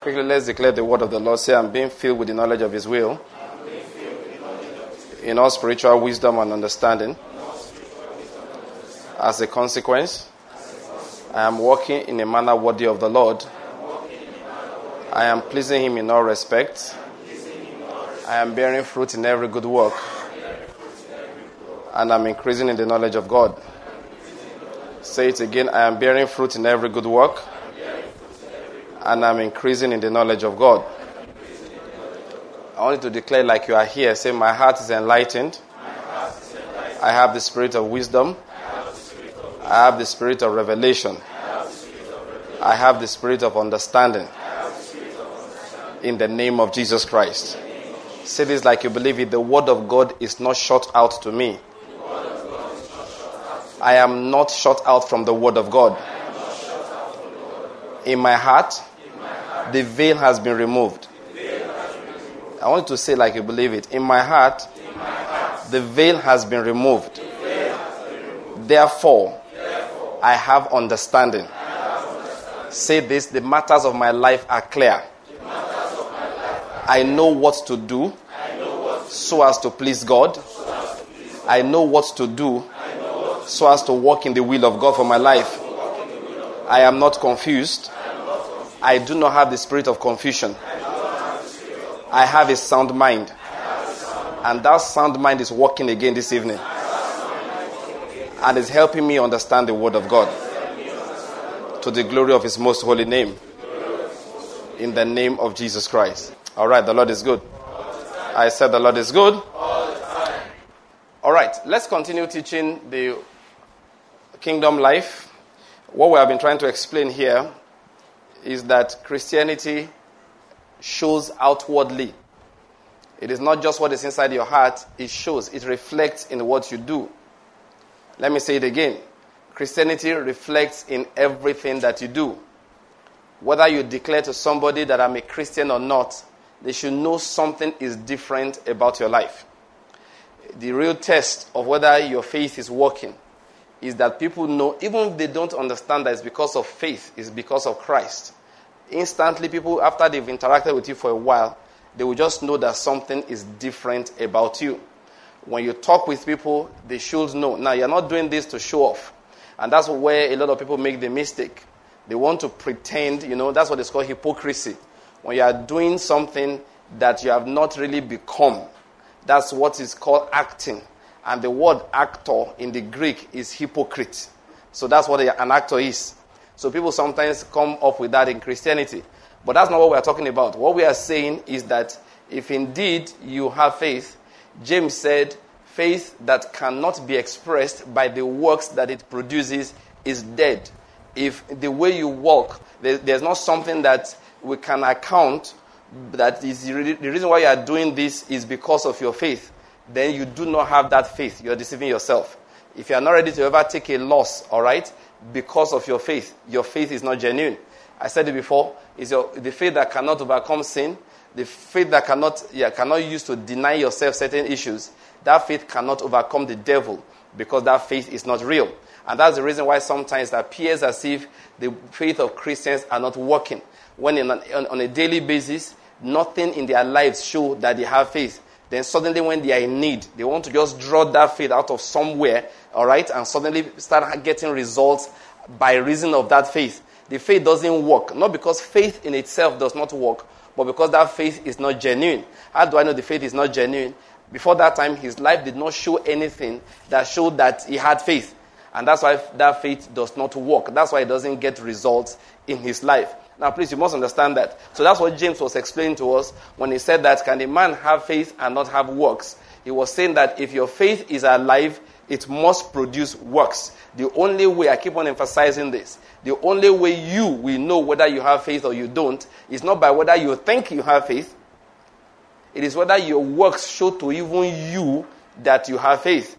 Quickly, let's declare the word of the Lord. Say, I'm being filled with the knowledge of His will, in all spiritual wisdom and understanding. As a consequence, I am walking in a manner worthy of the Lord. I am pleasing Him in all respects. I am bearing fruit in every good work. And I'm increasing in the knowledge of God. Say it again. I am bearing fruit in every good work. And I'm increasing in the knowledge of God. I want you to declare like you are here. Say, my heart is enlightened. I have the spirit of wisdom. I have the spirit of revelation. I have the spirit of understanding. In the name of Jesus Christ. Say this like you believe it. The word of God is not shut out to me. I am not shut out from the word of God. In my heart, the veil has been removed. I want you to say like you believe it. In my heart, the veil has been removed. Therefore, I have understanding. Say this, the matters of my life are clear. I know what to do so as to please God. I know what to do so as to walk in the will of God for my life. I am not confused. I do not have the spirit of confusion. I have a sound mind. And that sound mind is working again this evening. And is helping me understand the word of God. To the glory of His most holy name. In the name of Jesus Christ. Alright, the Lord is good. I said the Lord is good. Alright, let's continue teaching the kingdom life. What we have been trying to explain here is that Christianity shows outwardly. It is not just what is inside your heart, it shows, it reflects in what you do. Let me say it again. Christianity reflects in everything that you do. Whether you declare to somebody that I'm a Christian or not, they should know something is different about your life. The real test of whether your faith is working is that people know, even if they don't understand that it's because of faith, it's because of Christ. Instantly, people, after they've interacted with you for a while, they will just know that something is different about you. When you talk with people, they should know. Now, you're not doing this to show off. And that's where a lot of people make the mistake. They want to pretend, that's what is called hypocrisy. When you are doing something that you have not really become, that's what is called acting. And the word actor in the Greek is hypocrite. So that's what an actor is. So people sometimes come up with that in Christianity. But that's not what we are talking about. What we are saying is that if indeed you have faith, James said, faith that cannot be expressed by the works that it produces is dead. If the way you walk, there's not something that we can account that is the reason why you are doing this is because of your faith, then you do not have that faith. You're deceiving yourself. If you are not ready to ever take a loss, all right, because of your faith is not genuine. I said it before, it's the faith that cannot overcome sin, the faith that cannot use to deny yourself certain issues. That faith cannot overcome the devil because that faith is not real. And that's the reason why sometimes it appears as if the faith of Christians are not working. When on a daily basis, nothing in their lives show that they have faith. Then suddenly when they are in need, they want to just draw that faith out of somewhere, all right, and suddenly start getting results by reason of that faith. The faith doesn't work, not because faith in itself does not work, but because that faith is not genuine. How do I know the faith is not genuine? Before that time, his life did not show anything that showed that he had faith. And that's why that faith does not work. That's why it doesn't get results in his life. Now, please, you must understand that. So that's what James was explaining to us when he said that, can a man have faith and not have works? He was saying that if your faith is alive, it must produce works. The only way, I keep on emphasizing this, the only way you will know whether you have faith or you don't is not by whether you think you have faith. It is whether your works show to even you that you have faith.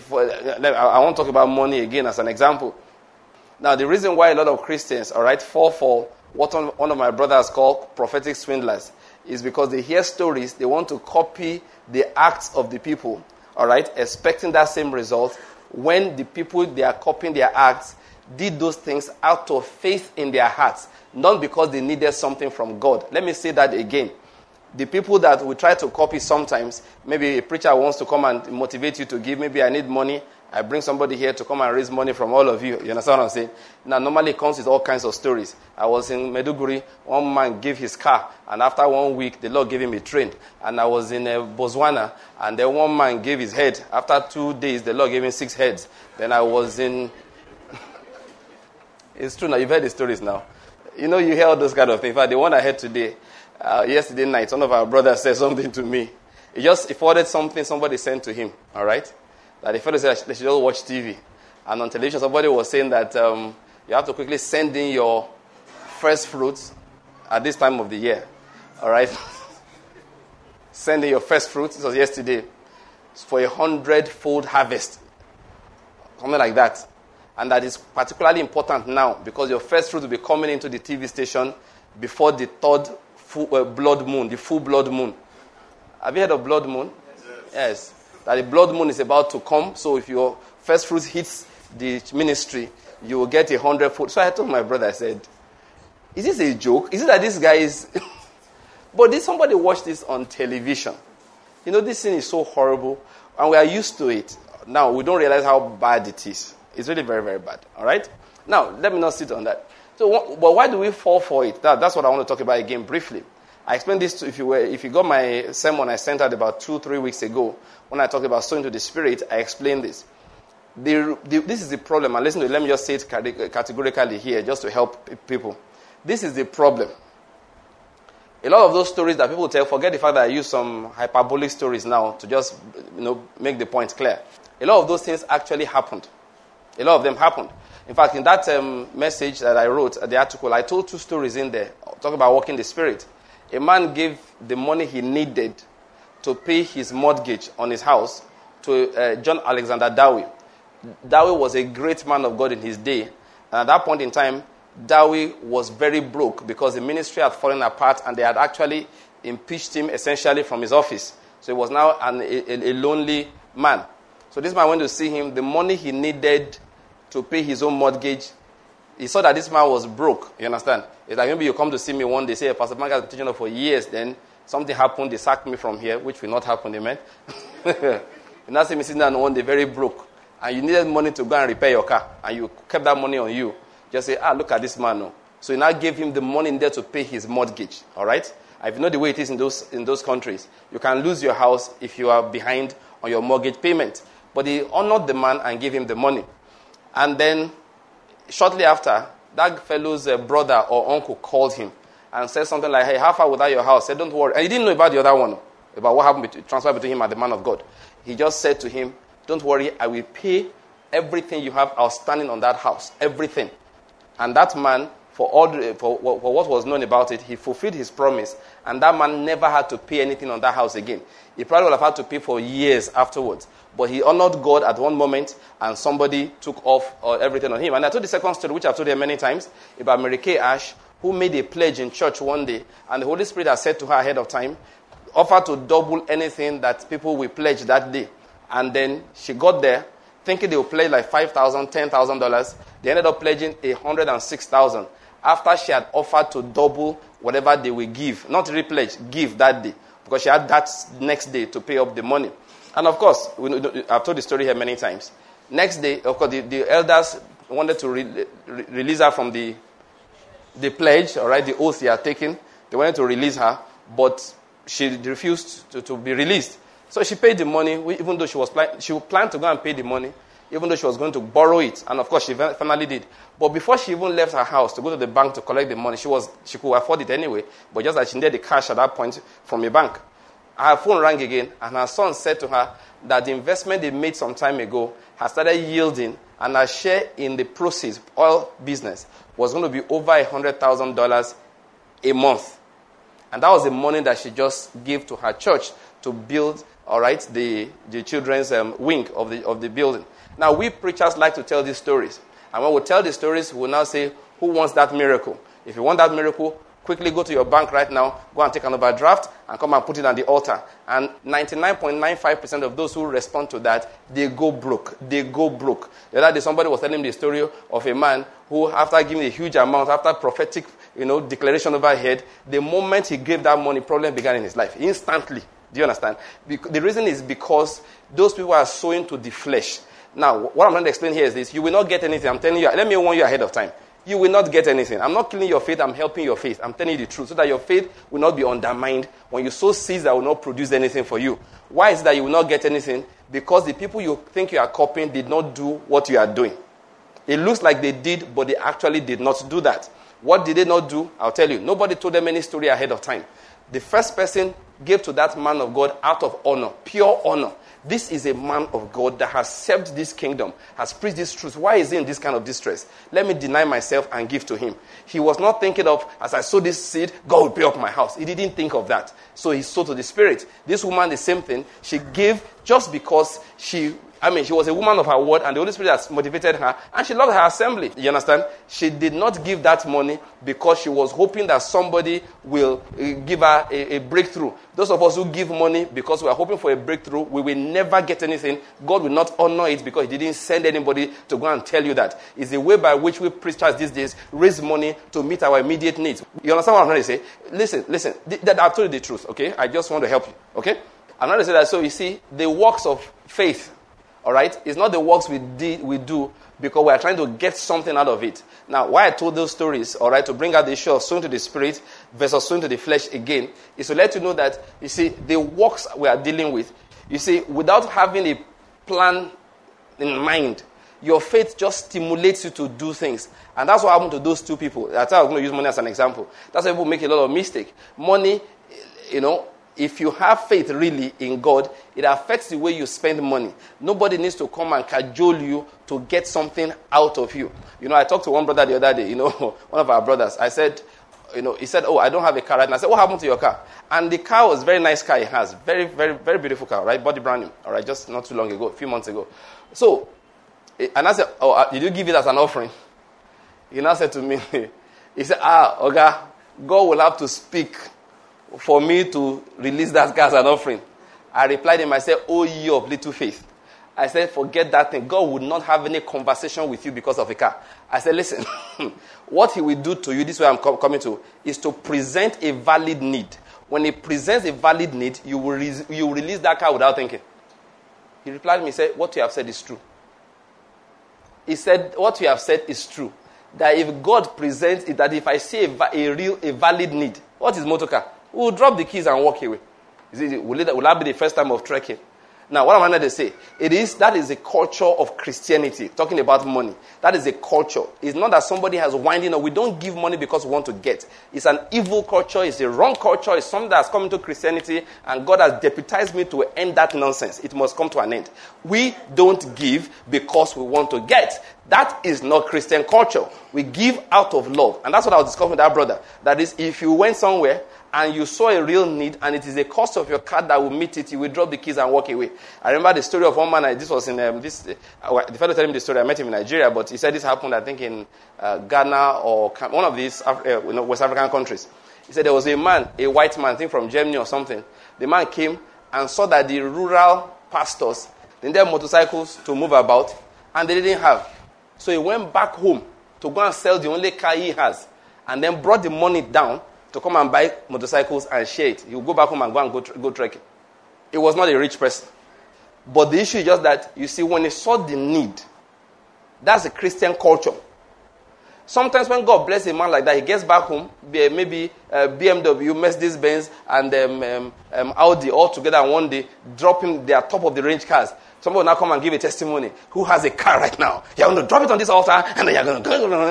I won't talk about money again as an example. Now, the reason why a lot of Christians, all right, fall for what one of my brothers called prophetic swindlers is because they hear stories, they want to copy the acts of the people, all right, expecting that same result when the people they are copying their acts, did those things out of faith in their hearts, not because they needed something from God. Let me say that again. The people that we try to copy sometimes, maybe a preacher wants to come and motivate you to give. Maybe I need money. I bring somebody here to come and raise money from all of you. You understand what I'm saying? Now, normally it comes with all kinds of stories. I was in Maiduguri. One man gave his car, and after 1 week, the Lord gave him a train. And I was in Botswana, and then one man gave his head. After 2 days, the Lord gave him 6 heads. Then I was in... It's true now. You've heard the stories now. You know, you hear all those kind of things. In fact, the one I heard today, yesterday night, one of our brothers said something to me. He forwarded something somebody sent to him, all right? That the fellow said they should just watch TV. And on television, somebody was saying that you have to quickly send in your first fruits at this time of the year, all right? Send in your first fruits, this was yesterday, for 100-fold harvest, something like that. And that is particularly important now because your first fruit will be coming into the TV station before the third blood moon, the full blood moon. Have you heard of blood moon? Yes. That the blood moon is about to come. So if your first fruit hits the ministry, you will get 100-fold. So I told my brother, I said, is this a joke? Is it that this guy is... But did somebody watch this on television? You know, this thing is so horrible. And we are used to it. Now, we don't realize how bad it is. It's really very, very bad. All right? Now, let me not sit on that. So, but why do we fall for it? That's what I want to talk about again briefly. I explained this to, if you got my sermon I sent out about 2-3 weeks ago, when I talked about sowing to the Spirit, I explained this. This is the problem, and listen to it, let me just say it categorically here, just to help people. This is the problem. A lot of those stories that people tell, forget the fact that I use some hyperbolic stories now to just, make the point clear. A lot of those things actually happened. A lot of them happened. In fact, in that message that I wrote, the article, I told 2 stories in there. Talk about walking the Spirit. A man gave the money he needed to pay his mortgage on his house to John Alexander Dowie. Dowie was a great man of God in his day. And at that point in time, Dowie was very broke because the ministry had fallen apart and they had actually impeached him essentially from his office. So he was now a lonely man. So this man went to see him. The money he needed to pay his own mortgage, he saw that this man was broke. You understand? It's like maybe you come to see me one day, say, Pastor Bank has been teaching for years, then something happened, they sacked me from here, which will not happen, amen? You now see me sitting down one day very broke, and you needed money to go and repair your car, and you kept that money on you. Just say, look at this man. No. So you now gave him the money in there to pay his mortgage, all right? If you know the way it is in those countries, you can lose your house if you are behind on your mortgage payment. But he honored the man and gave him the money. And then, shortly after, that fellow's brother or uncle called him and said something like, hey, how far without your house? He said, don't worry. And he didn't know about the other one, about what happened, transferred between him and the man of God. He just said to him, don't worry, I will pay everything you have outstanding on that house. Everything. And that man, for what was known about it, he fulfilled his promise. And that man never had to pay anything on that house again. He probably would have had to pay for years afterwards. But he honored God at one moment, and somebody took off everything on him. And I told the second story, which I've told you many times, about Mary Kay Ash, who made a pledge in church one day. And the Holy Spirit had said to her ahead of time, offer to double anything that people will pledge that day. And then she got there, thinking they would pledge like $5,000, $10,000. They ended up pledging $106,000 after she had offered to double whatever they will give. Not repledge, give that day. Because she had that next day to pay up the money. And of course, I've told the story here many times. Next day, of course, the elders wanted to release her from the pledge, all right, the oath he had taken. They wanted to release her, but she refused to be released. So she paid the money, even though she planned to go and pay the money, even though she was going to borrow it. And of course, she finally did. But before she even left her house to go to the bank to collect the money, she could afford it anyway, but just that she needed the cash at that point from a bank. Her phone rang again, and her son said to her that the investment they made some time ago had started yielding, and her share in the proceeds, oil business, was going to be over $100,000 a month. And that was the money that she just gave to her church to build, all right, the children's wing of the building. Now, we preachers like to tell these stories. And when we tell these stories, we'll now say, who wants that miracle? If you want that miracle, quickly go to your bank right now, go and take an overdraft, and come and put it on the altar. And 99.95% of those who respond to that, they go broke. They go broke. The other day, somebody was telling me the story of a man who, after giving a huge amount, after prophetic, declaration overhead, the moment he gave that money, problem began in his life. Instantly. Do you understand? The reason is because those people are sowing to the flesh. Now, what I'm trying to explain here is this. You will not get anything. I'm telling you, let me warn you ahead of time. You will not get anything. I'm not killing your faith. I'm helping your faith. I'm telling you the truth so that your faith will not be undermined when you sow seeds that will not produce anything for you. Why is it that you will not get anything? Because the people you think you are copying did not do what you are doing. It looks like they did, but they actually did not do that. What did they not do? I'll tell you. Nobody told them any story ahead of time. The first person gave to that man of God out of honor, pure honor. This is a man of God that has served this kingdom, has preached this truth. Why is he in this kind of distress? Let me deny myself and give to him. He was not thinking of, as I sow this seed, God will pay up my house. He didn't think of that. So he sowed to the Spirit. This woman, the same thing. She gave just because she was a woman of her word, and the Holy Spirit has motivated her, and she loved her assembly. You understand? She did not give that money because she was hoping that somebody will give her a breakthrough. Those of us who give money because we are hoping for a breakthrough, we will never get anything. God will not honor it because he didn't send anybody to go and tell you that. It's the way by which we preachers these days raise money to meet our immediate needs. You understand what I'm trying to say? Listen. I've told you the truth, okay? I just want to help you, okay? I'm trying to say that, so you see, the works of faith, all right? It's not the works we do because we are trying to get something out of it. Now, why I told those stories, all right, to bring out the issue of sowing to the Spirit versus sowing to the flesh again, is to let you know that, you see, the works we are dealing with, you see, without having a plan in mind, your faith just stimulates you to do things. And that's what happened to those two people. That's why I'm going to use money as an example. That's why people make a lot of mistakes. Money, if you have faith really in God, it affects the way you spend money. Nobody needs to come and cajole you to get something out of you. I talked to one brother the other day, one of our brothers. I said, he said, I don't have a car right now. I said, what happened to your car? And the car was a very nice car he has. Very, very, very beautiful car, right? Body brand new, all right? Just not too long ago, a few months ago. So, and I said, did you give it as an offering? He now said to me, he said, Oga, God will have to speak for me to release that car as an offering. I replied him, I said, oh, ye of little faith. I said, forget that thing. God would not have any conversation with you because of a car. I said, listen, what he will do to you, this is where I'm coming to, is to present a valid need. When he presents a valid need, you will release that car without thinking. He replied to me, he said, what you have said is true. He said, what you have said is true. That if God presents it, that if I see a valid need, what is motor car? We'll drop the keys and walk away. Will that be the first time of trekking? Now, what I'm trying to say, that is a culture of Christianity, talking about money. That is a culture. It's not that somebody has winding up. We don't give money because we want to get. It's an evil culture. It's a wrong culture. It's something that's come into Christianity, and God has deputized me to end that nonsense. It must come to an end. We don't give because we want to get. That is not Christian culture. We give out of love. And that's what I was discussing with that brother. That is, if you went somewhere and you saw a real need, and it is a cost of your card that will meet it, you will drop the keys and walk away. I remember the story of one man. This was in the fellow telling me the story. I met him in Nigeria, but he said this happened, I think, in Ghana or one of these West African countries. He said there was a man, a white man, I think from Germany or something. The man came and saw that the rural pastors didn't have motorcycles to move about, and they didn't have. So he went back home to go and sell the only car he has, and then brought the money down to come and buy motorcycles and share it. He will go back home and go trekking. It was not a rich person. But the issue is just that, you see, when he saw the need, that's a Christian culture. Sometimes when God bless a man like that, he gets back home, maybe BMW, Mercedes-Benz, and Audi all together, and one day dropping their top-of-the-range cars. Somebody will now come and give a testimony. Who has a car right now? You're going to drop it on this altar, and then you're going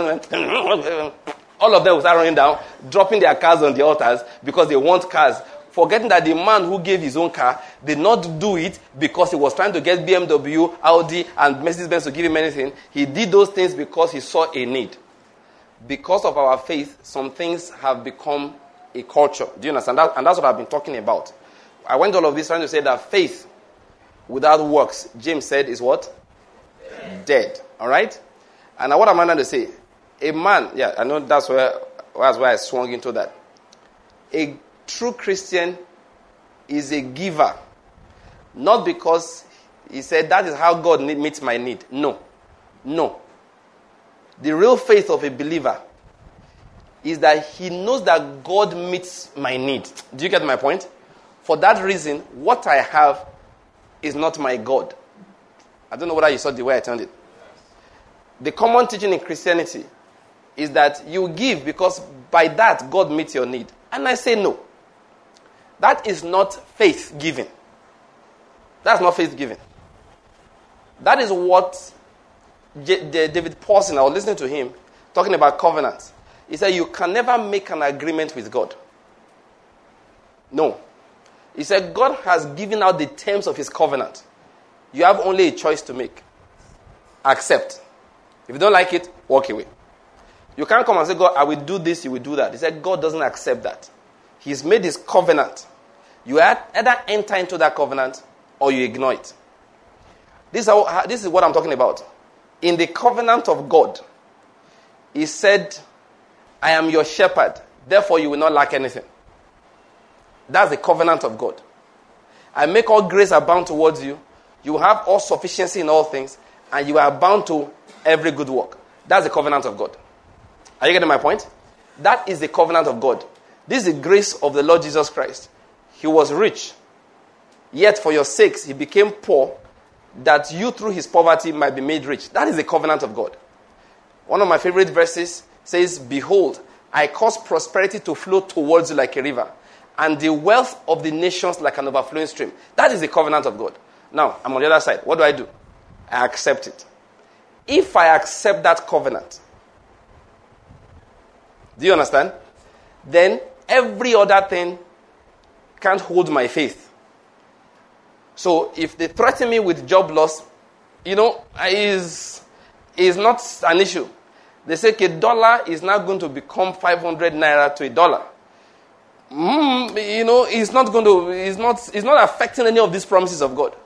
to... All of them will start running down, dropping their cars on the altars because they want cars, forgetting that the man who gave his own car did not do it because he was trying to get BMW, Audi, and Mercedes-Benz to give him anything. He did those things because he saw a need. Because of our faith, some things have become a culture. Do you understand that? And that's what I've been talking about. I went all of this trying to say that faith without works, James said, is what? Dead. All right? And now what am I trying to say? A man, I know that's where I swung into that. A true Christian is a giver. Not because he said that is how God meets my need. No. The real faith of a believer is that he knows that God meets my need. Do you get my point? For that reason, what I have is not my God. I don't know whether you saw the way I turned it. The common teaching in Christianity is that you give because by that God meets your need. And I say no. That is not faith giving. That's not faith giving. That is what David Paulson, I was listening to him, talking about covenants. He said, you can never make an agreement with God. No. He said, God has given out the terms of his covenant. You have only a choice to make. Accept. If you don't like it, walk away. You can't come and say, God, I will do this, you will do that. He said, God doesn't accept that. He's made his covenant. You either enter into that covenant or you ignore it. This is what I'm talking about. In the covenant of God, he said, I am your shepherd, therefore you will not lack anything. That's the covenant of God. I make all grace abound towards you. You have all sufficiency in all things, and you are bound to every good work. That's the covenant of God. Are you getting my point? That is the covenant of God. This is the grace of the Lord Jesus Christ. He was rich, yet for your sakes he became poor, that you through his poverty might be made rich. That is the covenant of God. One of my favorite verses says, behold, I cause prosperity to flow towards you like a river, and the wealth of the nations like an overflowing stream. That is the covenant of God. Now, I'm on the other side. What do? I accept it. If I accept that covenant, do you understand? Then every other thing can't hold my faith. So if they threaten me with job loss, is not an issue. They say a dollar is now going to become 500 naira to a dollar. It's not affecting any of these promises of God.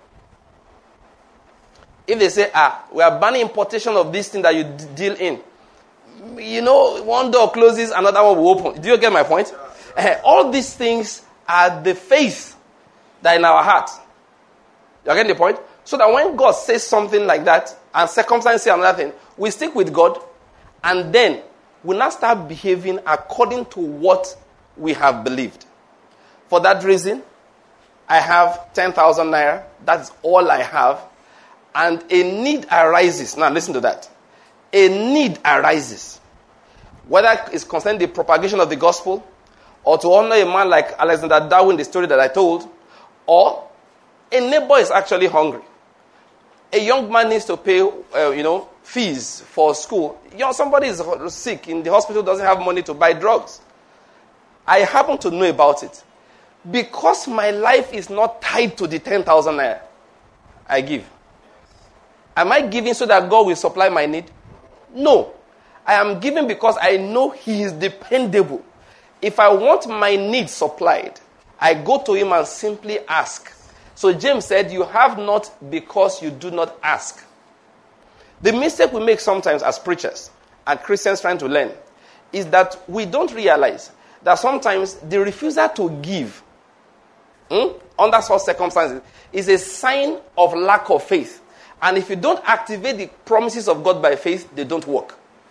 If they say, we are banning importation of this thing that you deal in, one door closes, another one will open. Do you get my point? All these things are the faith that in our heart. You getting the point? So that when God says something like that, and circumstances say another thing, we stick with God, and then we now start behaving according to what we have believed. For that reason, I have 10,000 naira. That's all I have. And a need arises. Now listen to that. A need arises. Whether it's concerning the propagation of the gospel, or to honor a man like Alexander Darwin, the story that I told, or a neighbor is actually hungry. A young man needs to pay, fees for school. Somebody is sick in the hospital, doesn't have money to buy drugs. I happen to know about it. Because my life is not tied to the 10,000 naira, I give. Am I giving so that God will supply my need? No. I am giving because I know he is dependable. If I want my need supplied, I go to him and simply ask. So James said, you have not because you do not ask. The mistake we make sometimes as preachers and Christians trying to learn is that we don't realize that sometimes the refusal to give under such circumstances is a sign of lack of faith. And if you don't activate the promises of God by faith, they don't work.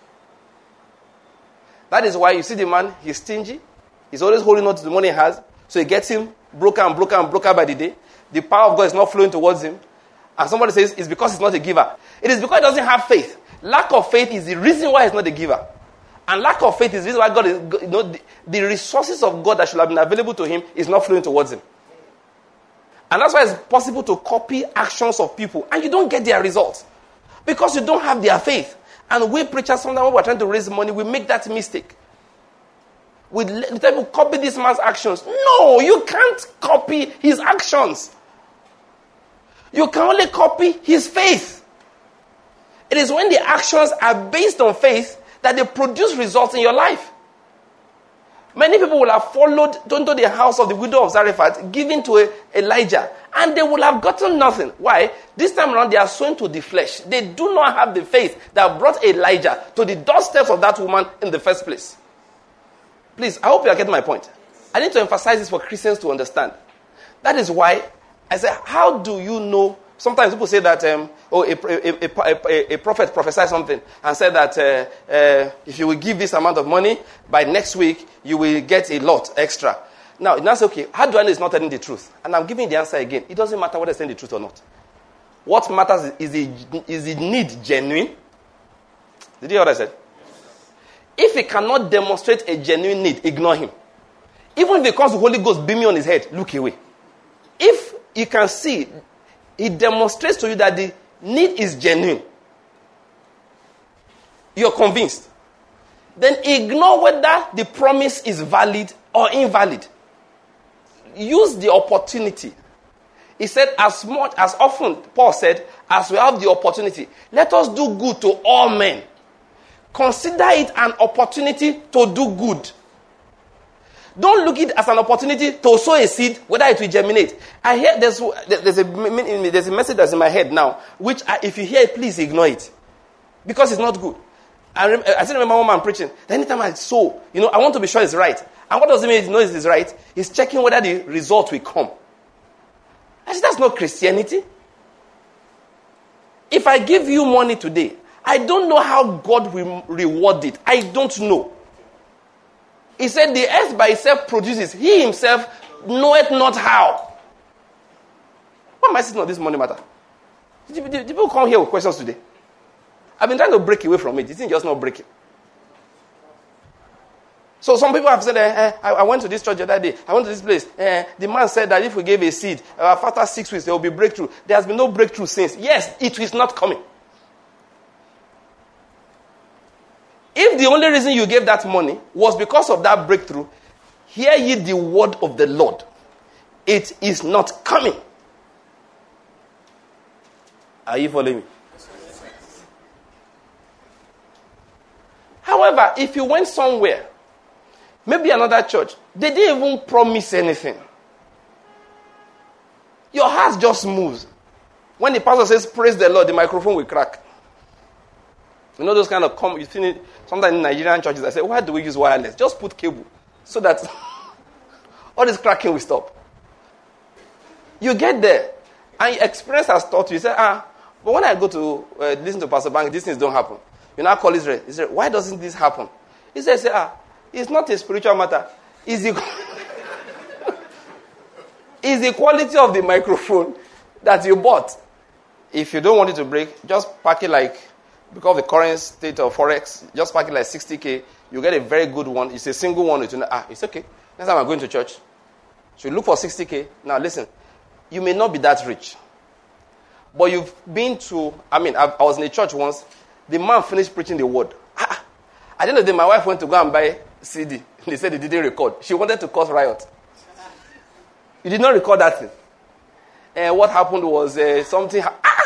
That is why you see the man, he's stingy. He's always holding on to the money he has. So it gets him broker by the day. The power of God is not flowing towards him. And somebody says it's because he's not a giver. It is because he doesn't have faith. Lack of faith is the reason why he's not a giver. And lack of faith is the reason why God is, the resources of God that should have been available to him is not flowing towards him. And that's why it's possible to copy actions of people and you don't get their results. Because you don't have their faith. And we preachers, sometimes when we're trying to raise money, we make that mistake. We tell you, copy this man's actions. No, you can't copy his actions. You can only copy his faith. It is when the actions are based on faith that they produce results in your life. Many people will have followed into the house of the widow of Zarephath, giving to Elijah, and they will have gotten nothing. Why? This time around, they are sown to the flesh. They do not have the faith that brought Elijah to the doorsteps of that woman in the first place. Please, I hope you are getting my point. I need to emphasize this for Christians to understand. That is why I say, how do you know? Sometimes people say that a prophet prophesied something and said that if you will give this amount of money, by next week, you will get a lot extra. Now, you say, okay, how do I know it's not telling the truth? And I'm giving the answer again. It doesn't matter whether it's telling the truth or not. What matters is the need genuine? Did you hear what I said? If he cannot demonstrate a genuine need, ignore him. Even if it comes to Holy Ghost beaming on his head, look away. If you can see, it demonstrates to you that the need is genuine. You're convinced. Then ignore whether the promise is valid or invalid. Use the opportunity. He said, as often, Paul said, as we have the opportunity, let us do good to all men. Consider it an opportunity to do good. Don't look at it as an opportunity to sow a seed, whether it will germinate. I hear there's a message that's in my head now, which if you hear it, please ignore it. Because it's not good. I still remember one man preaching. Anytime I sow, I want to be sure it's right. And what does it mean to know it's right? He's checking whether the result will come. I said, that's not Christianity. If I give you money today, I don't know how God will reward it. I don't know. He said the earth by itself produces. He himself knoweth not how. Why am I sitting on this money matter? Did people come here with questions today? I've been trying to break away from it. It's just not breaking. So some people have said, I went to this church the other day. I went to this place. The man said that if we gave a seed, after 6 weeks, there will be breakthrough. There has been no breakthrough since. Yes, it is not coming. If the only reason you gave that money was because of that breakthrough, hear ye the word of the Lord. It is not coming. Are you following me? However, if you went somewhere, maybe another church, they didn't even promise anything. Your heart just moves. When the pastor says, praise the Lord, the microphone will crack. You know those kind of, you see it sometimes in Nigerian churches, I say, why do we use wireless? Just put cable so that all this cracking will stop. You get there, and your experience has taught you, you say, but when I go to listen to Pastor Bank, these things don't happen. You now call Israel. He said, why doesn't this happen? He says, it's not a spiritual matter. It's the quality of the microphone that you bought. If you don't want it to break, just pack it because of the current state of Forex, just pack it like 60K. You get a very good one. It's a single one. It's okay. Next time I'm going to church. So you look for 60K. Now listen, you may not be that rich. But you've been to, I was in a church once. The man finished preaching the word. At the end of the day, my wife went to go and buy CD. They said they didn't record. She wanted to cause riot. You did not record that thing. And what happened was something.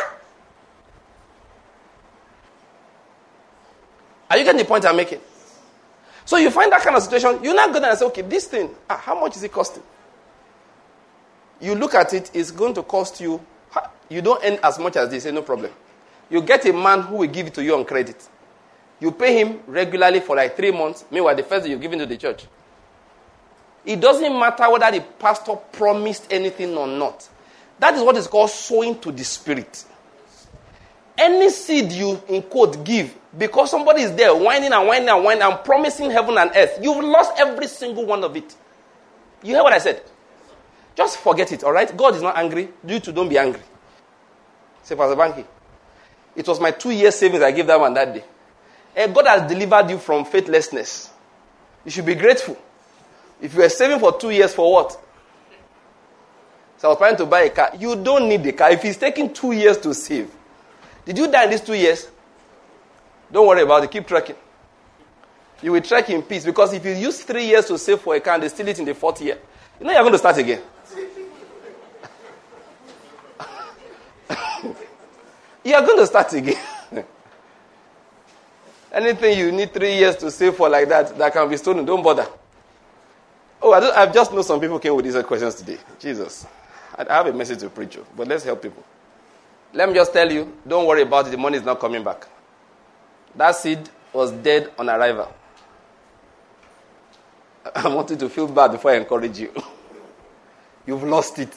Are you getting the point I'm making? So you find that kind of situation, you're not going to say, okay, this thing, how much is it costing? You look at it, it's going to cost you, you don't earn as much as this, no problem. You get a man who will give it to you on credit. You pay him regularly for 3 months, meanwhile the first day you're giving to the church. It doesn't matter whether the pastor promised anything or not. That is what is called sowing to the spirit. Any seed you, in quote, give, because somebody is there whining and promising heaven and earth, you've lost every single one of it. You hear what I said? Just forget it, all right? God is not angry. You too, don't be angry. Say, Pastor Banky, it was my 2 years savings I gave that man that day. And God has delivered you from faithlessness. You should be grateful. If you were saving for 2 years, for what? So I was planning to buy a car. You don't need the car. If it's taking 2 years to save, did you die in these 2 years? Don't worry about it. Keep trekking. You will trek in peace. Because if you use 3 years to save for a car and they steal it in the 4th year, you're going to start again. You're going to start again. Anything you need 3 years to save for like that can be stolen, don't bother. Oh, I just know some people came with these questions today. Jesus. I have a message to preach you, but let's help people. Let me just tell you, don't worry about it. The money is not coming back. That seed was dead on arrival. I want you to feel bad before I encourage you. You've lost it.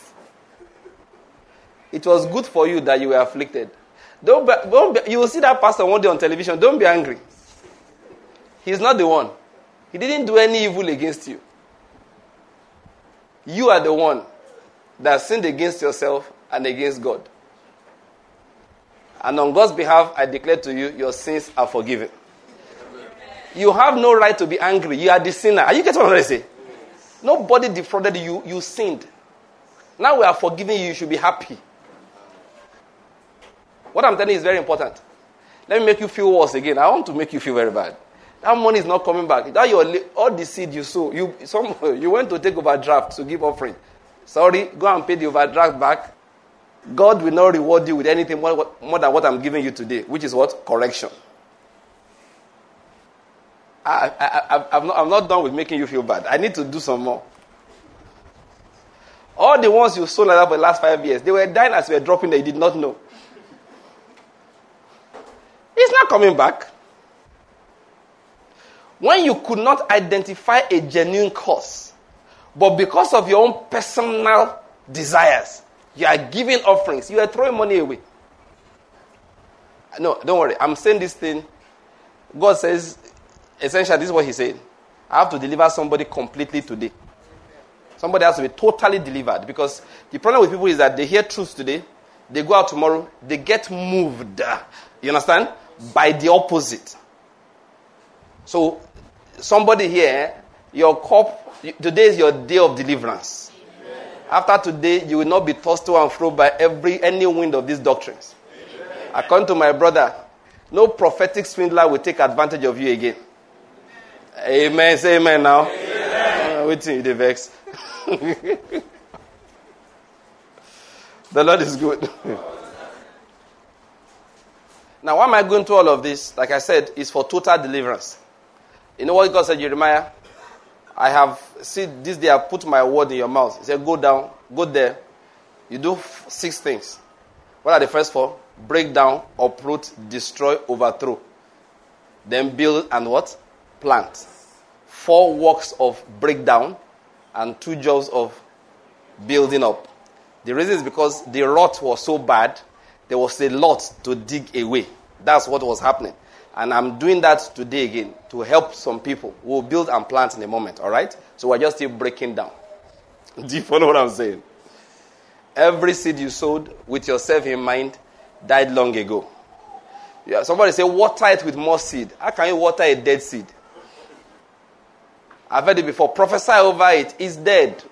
It was good for you that you were afflicted. You will see that pastor one day on television. Don't be angry. He's not the one. He didn't do any evil against you. You are the one that sinned against yourself and against God. And on God's behalf, I declare to you, your sins are forgiven. You have no right to be angry. You are the sinner. Are you getting what I say? Nobody defrauded you. You sinned. Now we are forgiving you. You should be happy. What I'm telling you is very important. Let me make you feel worse again. I want to make you feel very bad. That money is not coming back. All the seed you sow, you went to take overdraft to give offering. Sorry, go and pay the overdraft back. God will not reward you with anything more than what I'm giving you today, which is what? Correction. I'm not done with making you feel bad. I need to do some more. All the ones you sold like that for the last 5 years, they were dying as we were dropping that you did not know. It's not coming back. When you could not identify a genuine cause, but because of your own personal desires, you are giving offerings, you are throwing money away. No, don't worry. I'm saying this thing. God says, essentially, this is what he said. I have to deliver somebody completely today. Somebody has to be totally delivered. Because the problem with people is that they hear truth today, they go out tomorrow, they get moved. You understand? By the opposite. So, somebody here, your cup, today is your day of deliverance. Amen. After today, you will not be tossed to and fro by any wind of these doctrines. Amen. According to my brother, no prophetic swindler will take advantage of you again. Amen. Say amen now. Amen. Waiting, you vex. The Lord is good. Now, why am I going through all of this? Like I said, it's for total deliverance. You know what God said, Jeremiah? I have, see, this day I put my word in your mouth. He said, go down, go there. You do 6 things. What are the first 4? Break down, uproot, destroy, overthrow. Then build and what? Plant. 4 works of breakdown and 2 jobs of building up. The reason is because the rot was so bad, there was a lot to dig away. That's what was happening. And I'm doing that today again to help some people. We'll build and plant in a moment, all right? So we're just still breaking down. Do you follow what I'm saying? Every seed you sowed with yourself in mind died long ago. Yeah, somebody say, water it with more seed. How can you water a dead seed? I've heard it before. Prophesy over it. It's dead.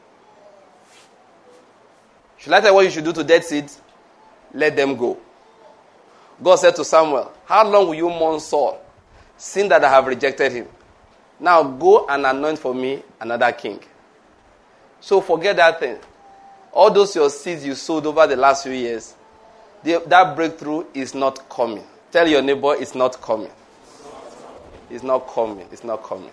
Should I tell you what you should do to dead seeds? Let them go. God said to Samuel, how long will you mourn Saul, seeing that I have rejected him? Now go and anoint for me another king. So forget that thing. All those your seeds you sowed over the last few years, that breakthrough is not coming. Tell your neighbor it's not coming. It's not coming. It's not coming.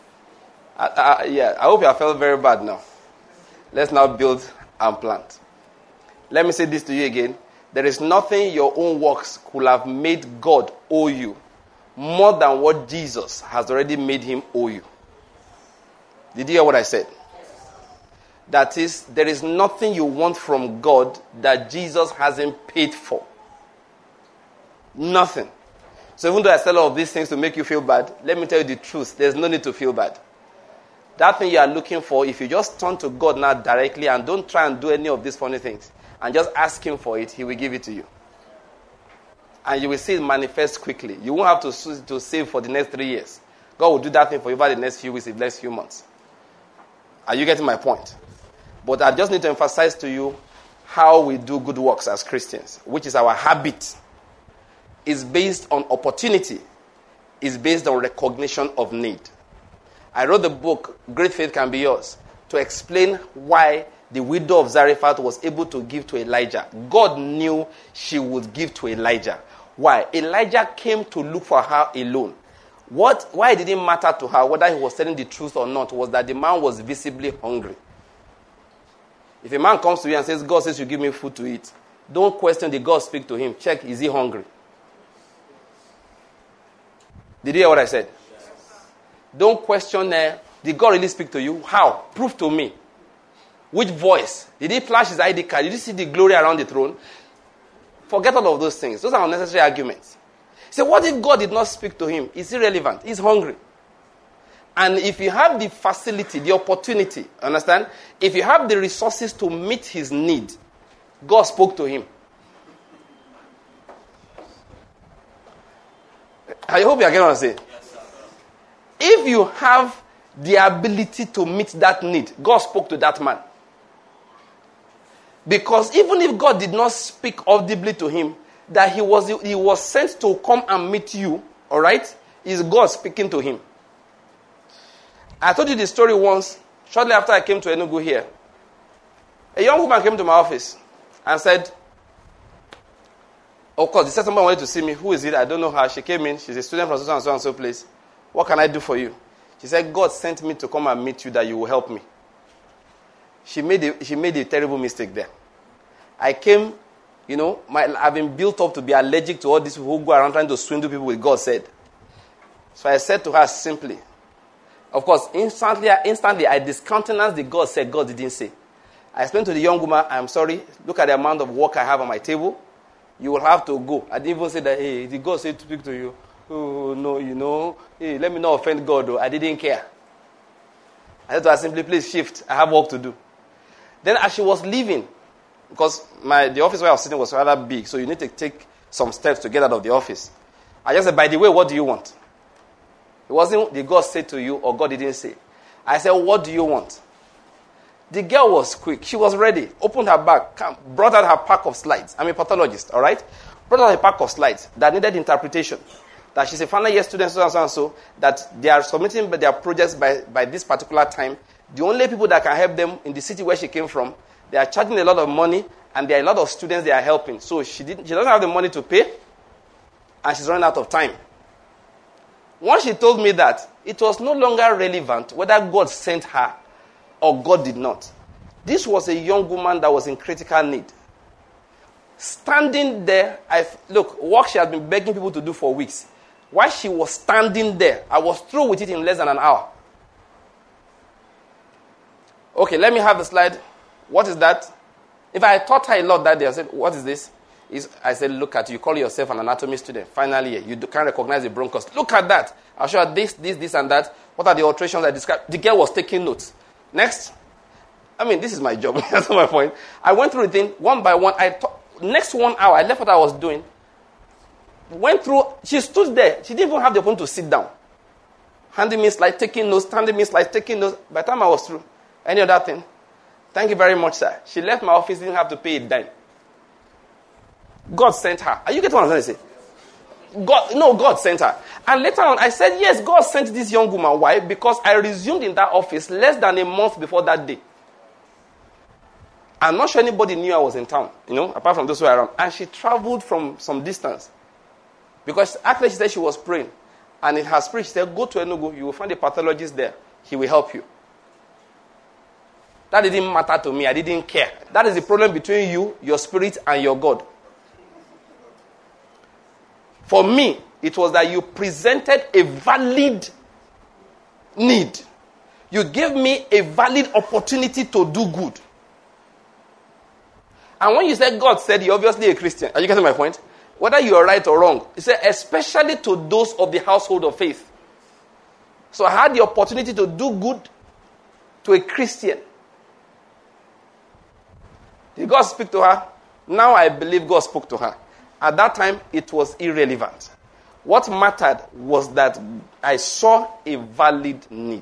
I hope you have felt very bad now. Let's now build and plant. Let me say this to you again. There is nothing your own works could have made God owe you more than what Jesus has already made him owe you. Did you hear what I said? That is, there is nothing you want from God that Jesus hasn't paid for. Nothing. So even though I said all of these things to make you feel bad, let me tell you the truth. There's no need to feel bad. That thing you are looking for, if you just turn to God now directly and don't try and do any of these funny things, and just ask him for it, he will give it to you. And you will see it manifest quickly. You won't have to save for the next 3 years. God will do that thing for you over the next few weeks, the next few months. Are you getting my point? But I just need to emphasize to you how we do good works as Christians, which is our habit. It's based on opportunity. It's based on recognition of need. I wrote the book, Great Faith Can Be Yours, to explain why the widow of Zarephath was able to give to Elijah. God knew she would give to Elijah. Why? Elijah came to look for her alone. Why it didn't matter to her whether he was telling the truth or not was that the man was visibly hungry. If a man comes to you and says, God says you give me food to eat, don't question, did God speak to him? Check, is he hungry? Did you hear what I said? Yes. Don't question Did God really speak to you? How? Prove to me. Which voice? Did he flash his ID card? Did you see the glory around the throne? Forget all of those things. Those are unnecessary arguments. So what if God did not speak to him? It's irrelevant. He's hungry. And if you have the facility, the opportunity, understand? If you have the resources to meet his need, God spoke to him. I hope you are getting what I'm saying. If you have the ability to meet that need, God spoke to that man. Because even if God did not speak audibly to him, that he was sent to come and meet you, all right, is God speaking to him. I told you the story once, shortly after I came to Enugu here. A young woman came to my office and said, of course, they said someone wanted to see me. Who is it? I don't know her. She came in. She's a student from so and so place. What can I do for you? She said, God sent me to come and meet you that you will help me. She made a terrible mistake there. I came, I've been built up to be allergic to all these people who go around trying to swindle people with God said. So I said to her simply, of course, instantly I discountenanced the God said God didn't say. I explained to the young woman, I'm sorry, look at the amount of work I have on my table. You will have to go. I didn't even say that, hey, did God say to speak to you? Oh, no, hey, let me not offend God, though. I didn't care. I said to her simply, please shift. I have work to do. Then as she was leaving, because the office where I was sitting was rather big, so you need to take some steps to get out of the office. I just said, by the way, what do you want? It wasn't, did God say to you or God didn't say? I said, what do you want? The girl was quick. She was ready. Opened her bag, brought out her pack of slides. I'm a pathologist, all right? Brought out a pack of slides that needed interpretation. That she's a final year student, so and so and so, that they are submitting their projects by this particular time. The only people that can help them in the city where she came from, they are charging a lot of money, and there are a lot of students they are helping. So she doesn't have the money to pay, and she's running out of time. Once she told me that, it was no longer relevant whether God sent her or God did not. This was a young woman that was in critical need. Standing there, work she had been begging people to do for weeks. While she was standing there, I was through with it in less than an hour. Okay, let me have the slide. What is that? If I taught her a lot that day, I said, what is this? I said, look at you. Call yourself an anatomy student. Finally, you can't recognize the bronchus. Look at that. I'll show her this, and that. What are the alterations I described? The girl was taking notes. Next. This is my job. That's my point. I went through the thing one by one. Next 1 hour, I left what I was doing. Went through. She stood there. She didn't even have the opportunity to sit down. Handing me slides, taking notes, handing me slides, taking notes. By the time I was through, any other thing? Thank you very much, sir. She left my office, didn't have to pay a dime. God sent her. Are you getting what I'm trying to say? God sent her. And later on, I said, yes, God sent this young woman. Why? Because I resumed in that office less than a month before that day. I'm not sure anybody knew I was in town, apart from those who were around. And she traveled from some distance. Because actually she said she was praying. And in her spirit, she said, go to Enugu. You will find a pathologist there. He will help you. That didn't matter to me. I didn't care. That is the problem between you, your spirit, and your God. For me, it was that you presented a valid need. You gave me a valid opportunity to do good. And when you said God said, you're obviously a Christian. Are you getting my point? Whether you are right or wrong. He said, especially to those of the household of faith. So I had the opportunity to do good to a Christian. Did God speak to her? Now I believe God spoke to her. At that time, it was irrelevant. What mattered was that I saw a valid need.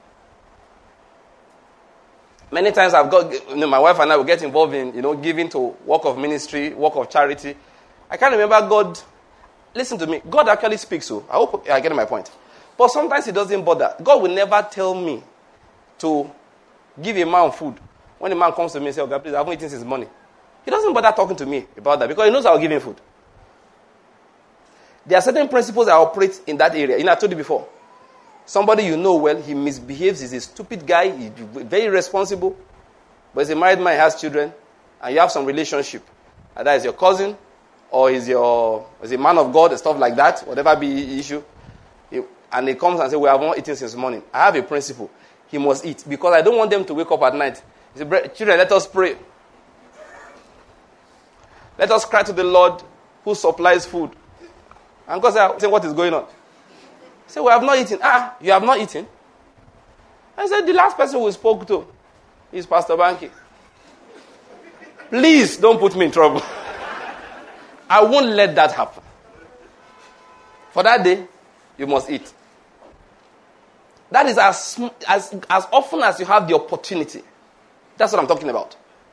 Many times my wife and I will get involved in, giving to work of ministry, work of charity. I can't remember God. Listen to me. God actually speaks. So I hope I get my point. But sometimes he doesn't bother. God will never tell me to give a man food. When a man comes to me and says, okay, please, I haven't eaten since morning. He doesn't bother talking to me about that because he knows I'll give him food. There are certain principles that operate in that area. I told you before. Somebody you know well, he misbehaves, he's a stupid guy, he's very irresponsible, but he's a married man, he has children, and you have some relationship. Either he's your cousin, or he's a man of God, and stuff like that, whatever be the issue. And he comes and says, we have not eaten since morning. I have a principle. he must eat. Because I don't want them to wake up at night. He said, children, let us pray. Let us cry to the Lord who supplies food. And God said, what is going on? He said, we have not eaten. You have not eaten? I said, the last person we spoke to is Pastor Banky. Please don't put me in trouble. I won't let that happen. For that day, you must eat. That is as often as you have the opportunity. That's what I'm talking about.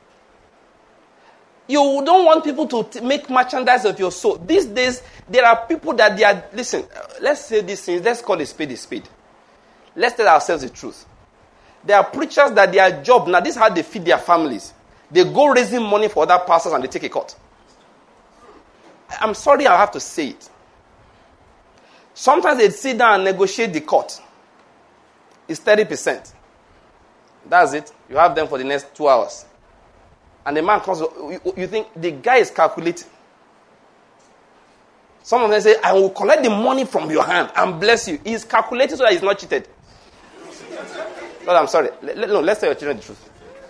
You don't want people to make merchandise of your soul. These days, there are people that they are, listen, let's say these things, let's call a spade a spade. Let's tell ourselves the truth. There are preachers that their job, now this is how they feed their families. They go raising money for other pastors and they take a cut. I'm sorry I have to say it. Sometimes they sit down and negotiate the cut. It's 30%. That's it. You have them for the next 2 hours. And the man comes, you think the guy is calculating. Some of them say, I will collect the money from your hand and bless you. He's calculating so that he's not cheated. Lord, I'm sorry. No, let's tell your children the truth.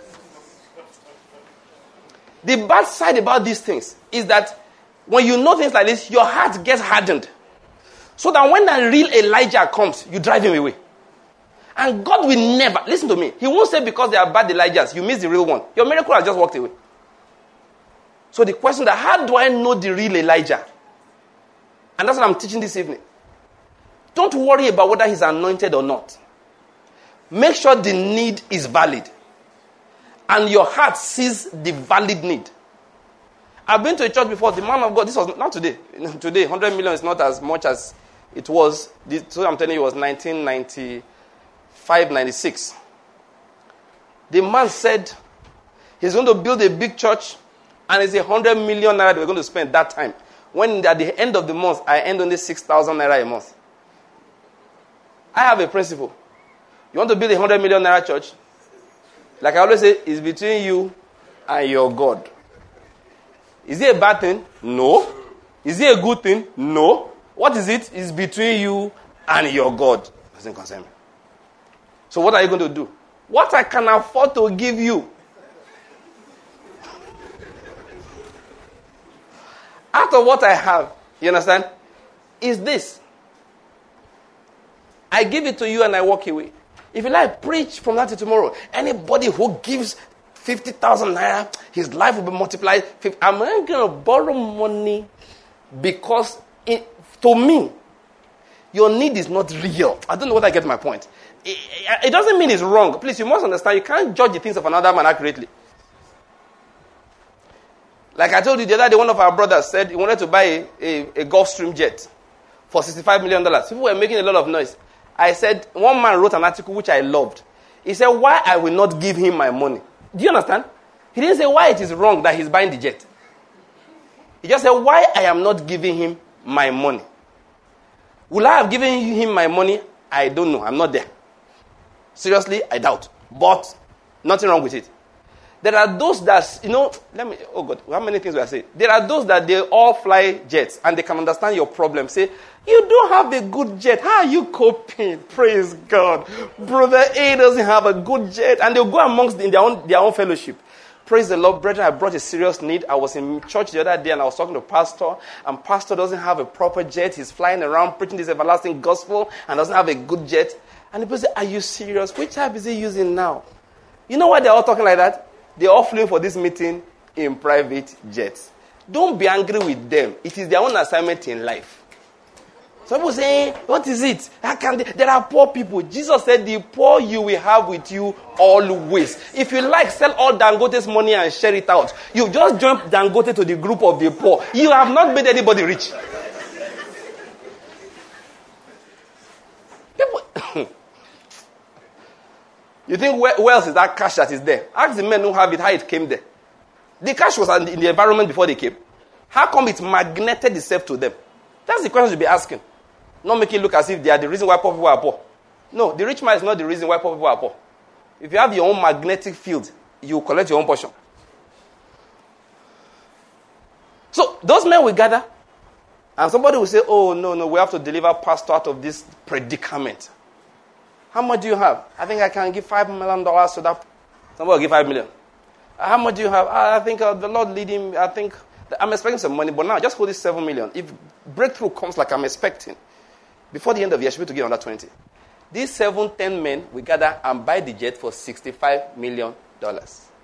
The bad side about these things is that when you know things like this, your heart gets hardened. So that when the real Elijah comes, you drive him away. And God will never, listen to me, he won't say because they are bad Elijahs, you miss the real one. Your miracle has just walked away. So the question that, how do I know the real Elijah? And that's what I'm teaching this evening. Don't worry about whether he's anointed or not. Make sure the need is valid. And your heart sees the valid need. I've been to a church before, the man of God, this was not today. Today, 100 million is not as much as it was. So I'm telling you, it was 1995, 96. The man said he's going to build a big church and it's 100 million naira that we're going to spend that time. When at the end of the month, I earned only 6,000 naira a month. I have a principle. You want to build 100 million naira church? Like I always say, it's between you and your God. Is it a bad thing? No. Is it a good thing? No. What is it? It's between you and your God. Doesn't concern me. So what are you going to do? What I can afford to give you. Out of what I have, you understand, is this. I give it to you and I walk away. If you like, preach from that to tomorrow. Anybody who gives 50,000 naira, his life will be multiplied. I'm not going to borrow money because, to me, your need is not real. I don't know whether I get my point. It doesn't mean it's wrong. Please, you must understand, you can't judge the things of another man accurately. Like I told you the other day, one of our brothers said he wanted to buy a Gulfstream jet for $65 million. People were making a lot of noise. I said, one man wrote an article which I loved. He said, why I will not give him my money. Do you understand? He didn't say why it is wrong that he's buying the jet. He just said, why I am not giving him my money. Will I have given him my money? I don't know. I'm not there. Seriously, I doubt. But nothing wrong with it. There are those that, oh God, how many things do I say? There are those that they all fly jets and they can understand your problem. Say, you don't have a good jet. How are you coping? Praise God. Brother A doesn't have a good jet. And they'll go amongst in their own fellowship. Praise the Lord, brethren, I brought a serious need. I was in church the other day and I was talking to pastor. And pastor doesn't have a proper jet. He's flying around preaching this everlasting gospel and doesn't have a good jet. And the person say, are you serious? Which type is he using now? You know why they're all talking like that? They're all flew for this meeting in private jets. Don't be angry with them. It is their own assignment in life. Some people say, what is it? There are poor people. Jesus said, the poor you will have with you always. If you like, sell all Dangote's money and share it out. You just join Dangote to the group of the poor. You have not made anybody rich. People... You think where else is that cash that is there? Ask the men who have it how it came there. The cash was in the environment before they came. How come it magneted itself to them? That's the question you'll be asking. Not making it look as if they are the reason why poor people are poor. No, the rich man is not the reason why poor people are poor. If you have your own magnetic field, you collect your own portion. So those men will gather, and somebody will say, oh, no, we have to deliver pastor out of this predicament. How much do you have? I think I can give $5 million to that. Somebody will give $5 million. How much do you have? I think the Lord leading. I think I'm expecting some money, but now just hold this $7 million. If breakthrough comes like I'm expecting, before the end of the year, I should be to give another 20. These 7-10 men will gather and buy the jet for $65 million.